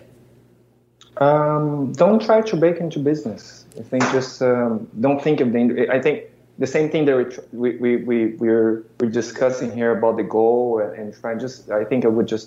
[SPEAKER 4] Don't try to break into business. I think just don't think of the. I think the same thing that we're discussing here about the goal and try. I think I would just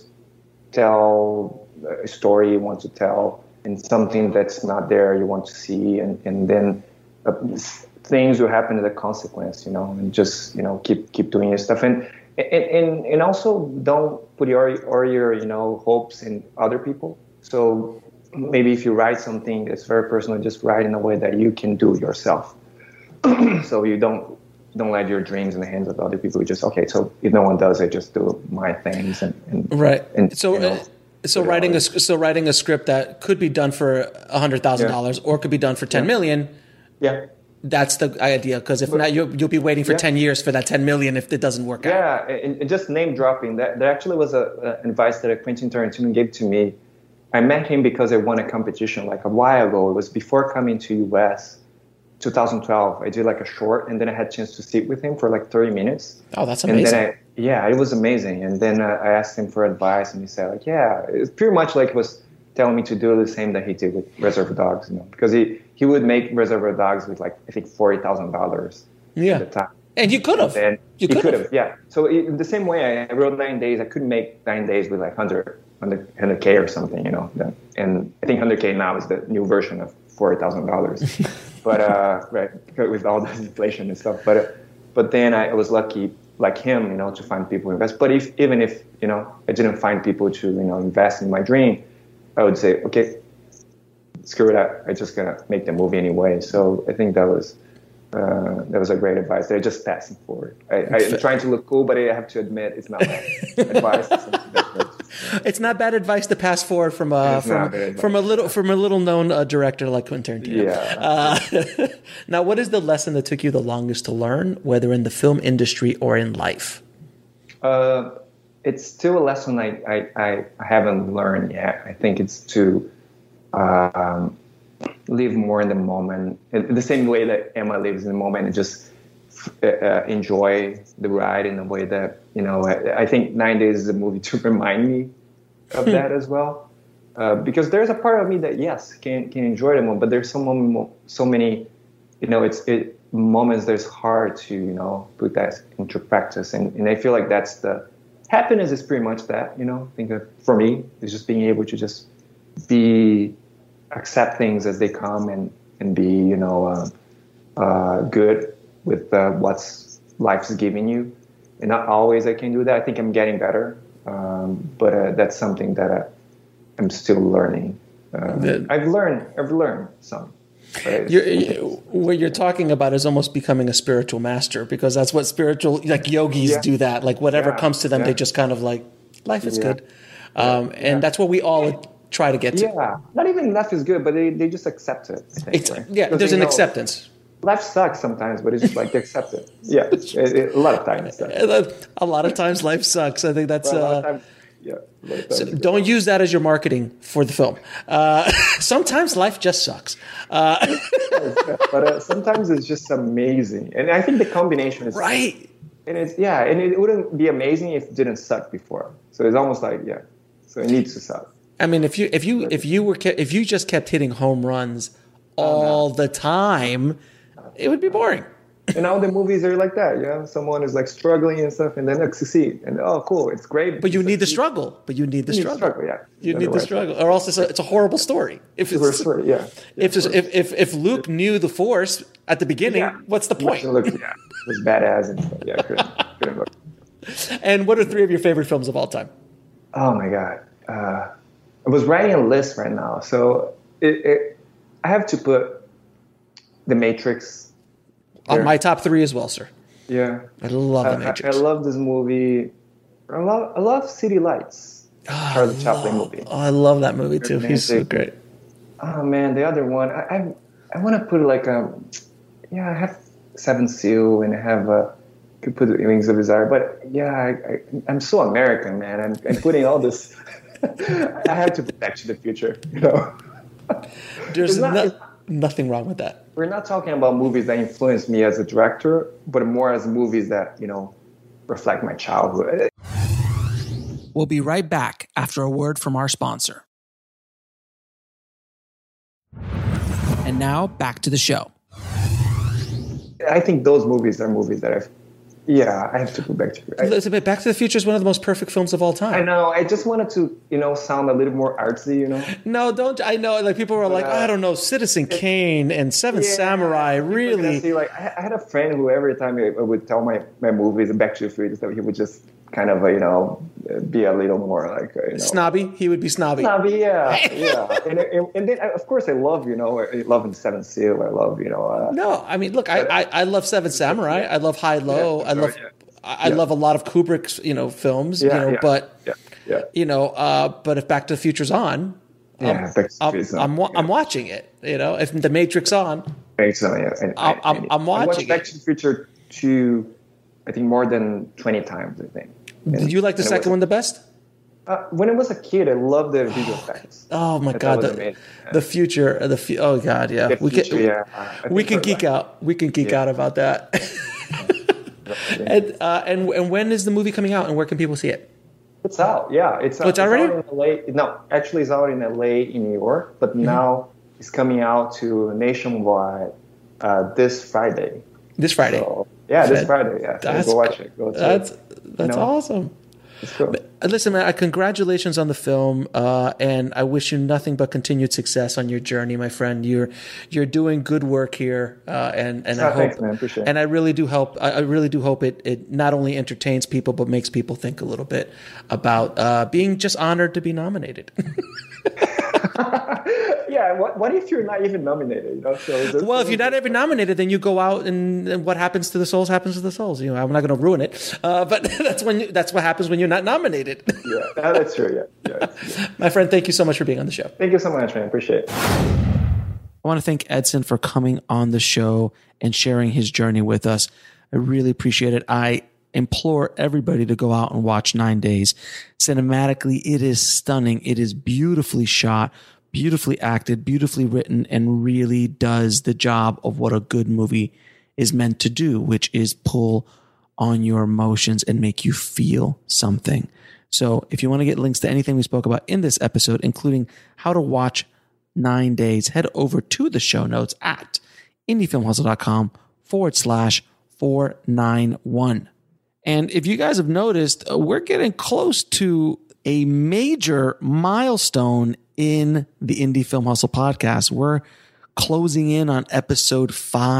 [SPEAKER 4] tell a story you want to tell and something that's not there you want to see, and then things will happen as a consequence, and just keep doing your stuff and also don't put your hopes in other people. So maybe if you write something that's very personal, just write in a way that you can do yourself. So you don't let your dreams in the hands of other people. You just, okay, so if no one does it, just do my things and
[SPEAKER 5] right.
[SPEAKER 4] And
[SPEAKER 5] so writing a script that could be done for $100,000 or could be done for $10 million.
[SPEAKER 4] Yeah.
[SPEAKER 5] That's the idea, because if not, you'll be waiting for 10 years for that $10 million if it doesn't work out.
[SPEAKER 4] Yeah, and just name dropping. There actually was an advice that Quentin Tarantino gave to me. I met him because I won a competition like a while ago. It was before coming to US, 2012. I did like a short, and then I had a chance to sit with him for like 30 minutes.
[SPEAKER 5] Oh, that's amazing.
[SPEAKER 4] And then it was amazing. And then I asked him for advice, and he said like, it's pretty much like he was telling me to do the same that he did with Reservoir Dogs, because he would make Reservoir Dogs with like, I think $40,000 at the time. And you could have. You could have, yeah. So in the same way, I wrote 9 Days. I couldn't make 9 Days with like 100K or something, And I think 100K now is the new version of $40,000. But right, with all the inflation and stuff. But then I was lucky, like him, to find people to invest. But even if I didn't find people to invest in my dream, I would say, okay, screw it up. I just gonna make the movie anyway. So I think that was a great advice. They're just passing forward. I'm trying to look cool, but I have to admit it's not bad advice.
[SPEAKER 5] It's not bad advice to pass forward from a little known director like Quentin Tarantino.
[SPEAKER 4] Yeah.
[SPEAKER 5] Now, what is the lesson that took you the longest to learn, whether in the film industry or in life?
[SPEAKER 4] It's still a lesson I haven't learned yet. I think it's to live more in the moment, in the same way that Emma lives in the moment, and just enjoy the ride in a way that, I think 9 Days is a movie to remind me of that as well. Because there's a part of me that, yes, can enjoy the moment, but there's so many, moments that's hard to, put that into practice. And I feel like that's the happiness is pretty much that, I think that for me, it's just being able to just accept things as they come and be, good with what's life's giving you. And not always I can do that. I think I'm getting better. But that's something that I'm still learning. I've learned some.
[SPEAKER 5] What you're talking about is almost becoming a spiritual master, because that's what spiritual, like yogis do that. Like whatever comes to them, they just kind of like, life is good. And that's what we all try to get to.
[SPEAKER 4] Yeah, not even life is good, but they just accept it. I think,
[SPEAKER 5] there's an acceptance.
[SPEAKER 4] Life sucks sometimes, but it's just like they accept it. Yeah, a lot of times.
[SPEAKER 5] A lot of times life sucks. I think that's...
[SPEAKER 4] So
[SPEAKER 5] don't use that as your marketing for the film. Sometimes life just sucks.
[SPEAKER 4] But sometimes it's just amazing. And I think the combination is...
[SPEAKER 5] Right.
[SPEAKER 4] And and it wouldn't be amazing if it didn't suck before. So it's almost like, so it needs to suck.
[SPEAKER 5] I mean, if you just kept hitting home runs all the time, it would be boring.
[SPEAKER 4] And all the movies are like that. Someone is like struggling and stuff, and then they succeed. And cool, it's great.
[SPEAKER 5] But you need the struggle. You need the struggle. You need the struggle, or else it's a horrible story. If Luke knew the Force at the beginning, what's the point?
[SPEAKER 4] Luke, it was badass and stuff. Couldn't look.
[SPEAKER 5] And what are 3 of your favorite films of all time?
[SPEAKER 4] Oh my God. I was writing a list right now, so I have to put The Matrix
[SPEAKER 5] on my top 3 as well, sir.
[SPEAKER 4] Yeah,
[SPEAKER 5] I love The Matrix.
[SPEAKER 4] I love this movie. I love City Lights. Charlie Chaplin movie.
[SPEAKER 5] Oh, I love that movie too. He's so great.
[SPEAKER 4] Oh man, the other one. I want to put like I have Seven Seal, and I have could put Wings of Desire, but I'm so American, man. I'm putting all this I had to be Back to the Future, you know.
[SPEAKER 5] There's nothing wrong with that.
[SPEAKER 4] We're not talking about movies that influenced me as a director, but more as movies that, you know, reflect my childhood.
[SPEAKER 5] We'll be right back after a word from our sponsor. And now back to the show.
[SPEAKER 4] I think those movies are movies that I have to go back to.
[SPEAKER 5] Elizabeth, Back to the Future is one of the most perfect films of all time.
[SPEAKER 4] I know. I just wanted to, you know, sound a little more artsy, you know.
[SPEAKER 5] No, don't. I know. Like people were like, I don't know, Citizen Kane and Seven Samurai. Really?
[SPEAKER 4] See, like I had a friend who every time I would tell my movies Back to the Future, he would just kind of, you know, be a little more like, you know,
[SPEAKER 5] snobby. He would be snobby.
[SPEAKER 4] Snobby, yeah. And then of course I love, you know, I love Seven Seal. I love, you know.
[SPEAKER 5] No, I mean, look, I love Seven Samurai. I love High Low. I love a lot of Kubrick's, you know, films. But you know, but if Back to the Future's on, I'm watching it. You know, if The Matrix on, I'm watching. I watched
[SPEAKER 4] Back to the Future I think more than 20 times. I think.
[SPEAKER 5] Did you like the second one the best?
[SPEAKER 4] When I was a kid, I loved the visual effects.
[SPEAKER 5] Oh my god, the future, oh god, yeah. We can geek out. We can geek out about that. And when is the movie coming out, and where can people see it?
[SPEAKER 4] It's out. Yeah, it's out.
[SPEAKER 5] Oh, it's already?
[SPEAKER 4] Out in LA. No, actually, it's out in LA, in New York, but now it's coming out to nationwide this Friday.
[SPEAKER 5] This Friday.
[SPEAKER 4] So, this Friday. Yeah, so go watch it.
[SPEAKER 5] That's awesome.
[SPEAKER 4] It's cool.
[SPEAKER 5] Listen, man, congratulations on the film, and I wish you nothing but continued success on your journey, my friend. You're doing good work here, and I hope,
[SPEAKER 4] thanks, man. Appreciate it.
[SPEAKER 5] And I really do hope it not only entertains people but makes people think a little bit about being just honored to be nominated.
[SPEAKER 4] Yeah, what if you're not even nominated? You know,
[SPEAKER 5] well, if you're not even nominated, then you go out and what happens to the souls happens to the souls. You know, I'm not going to ruin it, but that's what happens when you're not nominated.
[SPEAKER 4] Yeah, that's true. Yeah.
[SPEAKER 5] My friend, thank you so much for being on the show.
[SPEAKER 4] Thank you so much, man. Appreciate it.
[SPEAKER 5] I want to thank Edson for coming on the show and sharing his journey with us. I really appreciate it. I implore everybody to go out and watch 9 Days. Cinematically, it is stunning. It is beautifully shot, beautifully acted, beautifully written, and really does the job of what a good movie is meant to do, which is pull on your emotions and make you feel something. So if you want to get links to anything we spoke about in this episode, including how to watch 9 Days, head over to the show notes at indiefilmhustle.com/491. And if you guys have noticed, we're getting close to a major milestone in the Indie Film Hustle podcast. We're closing in on episode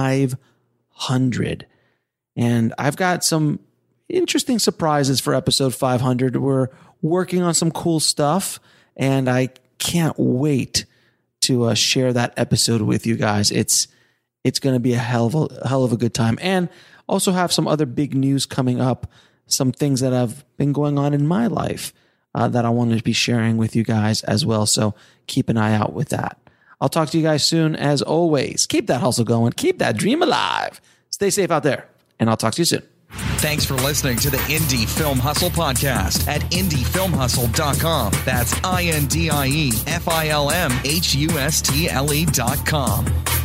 [SPEAKER 5] 500. And I've got some interesting surprises for episode 500. We're working on some cool stuff, and I can't wait to share that episode with you guys. It's going to be a hell of a good time. And also have some other big news coming up, some things that have been going on in my life that I wanted to be sharing with you guys as well. So keep an eye out with that. I'll talk to you guys soon. As always, keep that hustle going. Keep that dream alive. Stay safe out there, and I'll talk to you soon.
[SPEAKER 3] Thanks for listening to the Indie Film Hustle podcast at indiefilmhustle.com. That's INDIEFILMHUSTLE.com.